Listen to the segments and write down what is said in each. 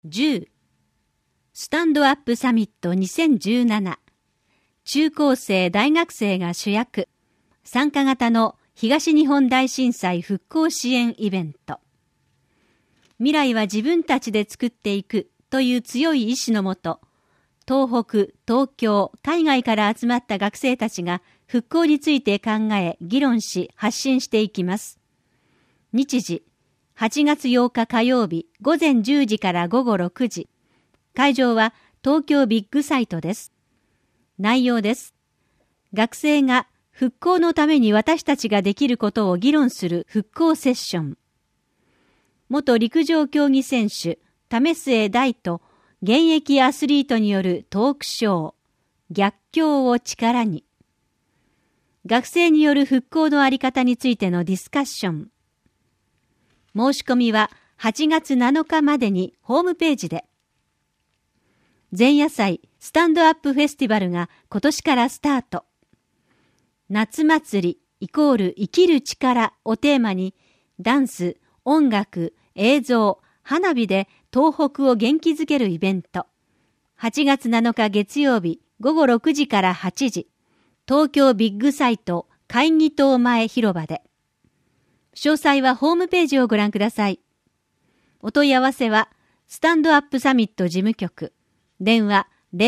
10. スタンドアップサミット2017中高生大学生が主役参加型の東日本大震災復興支援イベント。未来は自分たちで作っていくという強い意志のもと、東北、東京、海外から集まった学生たちが復興について考え、議論し、発信していきます。日時、8月8日火曜日午前10時から午後6時。会場は東京ビッグサイトです。内容です。学生が復興のために私たちができることを議論する復興セッション。元陸上競技選手、為末大と現役アスリートによるトークショー、逆境を力に。学生による復興のあり方についてのディスカッション。申し込みは8月7日までにホームページで。前夜祭スタンドアップフェスティバルが今年からスタート。夏祭り=生きる力をテーマにダンス、音楽、映像、花火で東北を元気づけるイベント。8月7日月曜日午後6時から8時。東京ビッグサイト会議棟前広場で。詳細はホームページをご覧ください。お問い合わせはスタンドアップサミット事務局。電話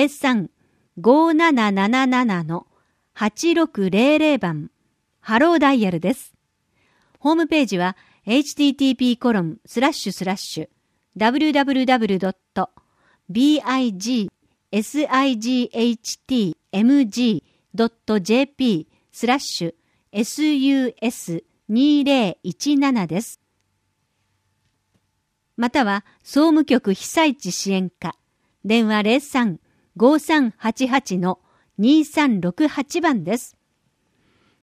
03-5777-8600 番ハローダイヤルです。ホームページは http://www.bigsightmg.jp/sus2017 です。または総務局被災地支援課電話 03-5388-2368 番です。